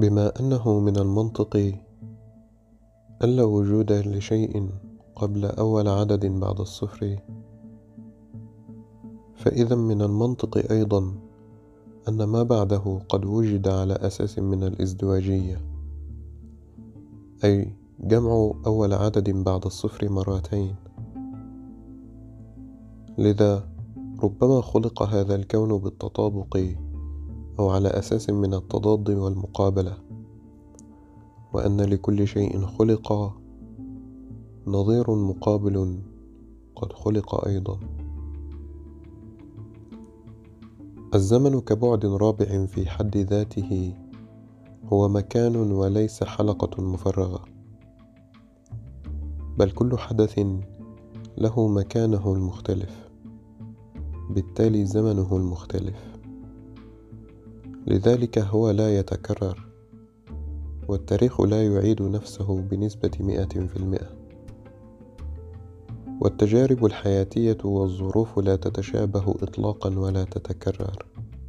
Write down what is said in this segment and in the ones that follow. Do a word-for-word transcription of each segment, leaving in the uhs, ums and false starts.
بما أنه من المنطق أن لا وجود لشيء قبل أول عدد بعد الصفر، فإذا من المنطق أيضا أن ما بعده قد وجد على أساس من الازدواجية، أي جمع أول عدد بعد الصفر مرتين. لذا ربما خلق هذا الكون بالتطابق أو على أساس من التضاد والمقابلة، وأن لكل شيء خلق نظير مقابل قد خلق أيضا. الزمن كبعد رابع في حد ذاته هو مكان وليس حلقة مفرغة، بل كل حدث له مكانه المختلف، بالتالي زمنه المختلف. لذلك هو لا يتكرر، والتاريخ لا يعيد نفسه بنسبة مئة في المئة، والتجارب الحياتية والظروف لا تتشابه إطلاقا ولا تتكرر،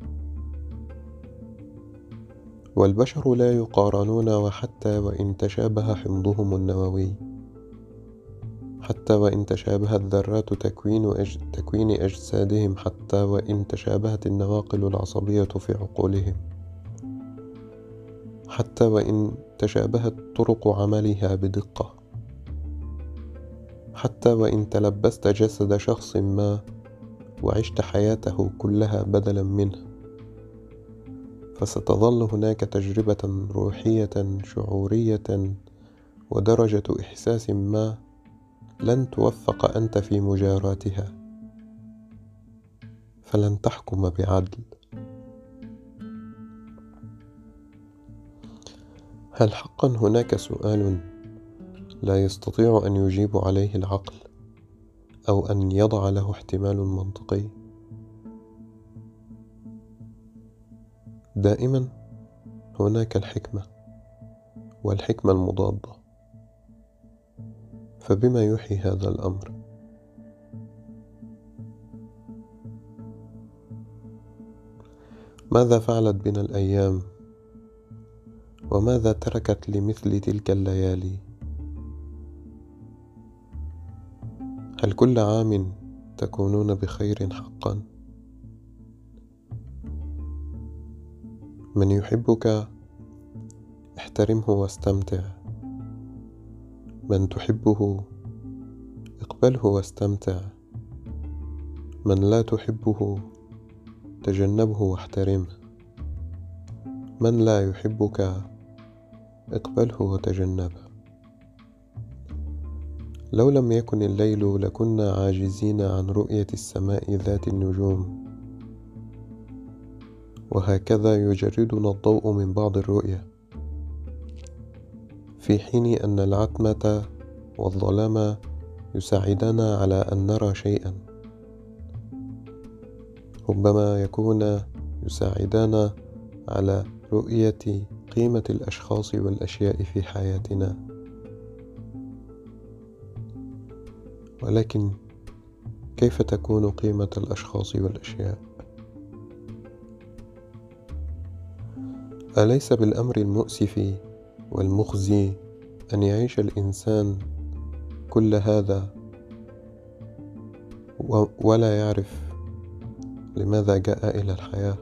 والبشر لا يقارنون، وحتى وإن تشابه حمضهم النووي، حتى وإن تشابهت ذرات تكوين, أج... تكوين أجسادهم، حتى وإن تشابهت النواقل العصبية في عقولهم، حتى وإن تشابهت طرق عملها بدقة، حتى وإن تلبست جسد شخص ما وعشت حياته كلها بدلا منه، فستظل هناك تجربة روحية شعورية ودرجة إحساس ما لن توفق أنت في مجاراتها، فلن تحكم بعدل. هل حقا هناك سؤال لا يستطيع أن يجيب عليه العقل أو أن يضع له احتمال منطقي؟ دائما هناك الحكمة، والحكمة المضادة، فبما يحيي هذا الأمر؟ ماذا فعلت بنا الأيام؟ وماذا تركت لمثل تلك الليالي؟ هل كل عام تكونون بخير حقا؟ من يحبك احترمه واستمتع، من تحبه اقبله واستمتع، من لا تحبه تجنبه واحترمه، من لا يحبك اقبله وتجنبه. لو لم يكن الليل لكنا عاجزين عن رؤية السماء ذات النجوم، وهكذا يجردنا الضوء من بعض الرؤية، في حين أن العتمة والظلام يساعدنا على أن نرى شيئا، ربما يكون يساعدان على رؤية قيمة الأشخاص والأشياء في حياتنا. ولكن كيف تكون قيمة الأشخاص والأشياء؟ أليس بالأمر المؤسف والمخزي أن يعيش الإنسان كل هذا ولا يعرف لماذا جاء إلى الحياة؟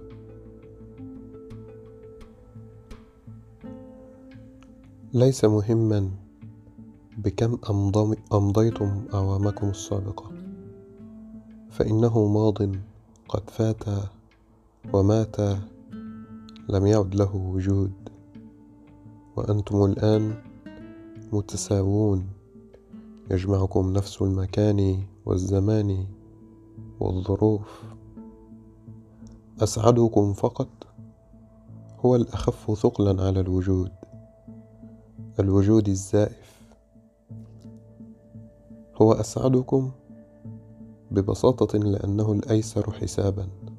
ليس مهما بكم أمضيتم أعوامكم السابقة، فإنه ماض قد فات ومات لم يعد له وجود، وأنتم الآن متساوون، يجمعكم نفس المكان والزمان والظروف. أسعدكم فقط هو الأخف ثقلا على الوجود، الوجود الزائف. هو أسعدكم ببساطة لأنه الأيسر حسابا،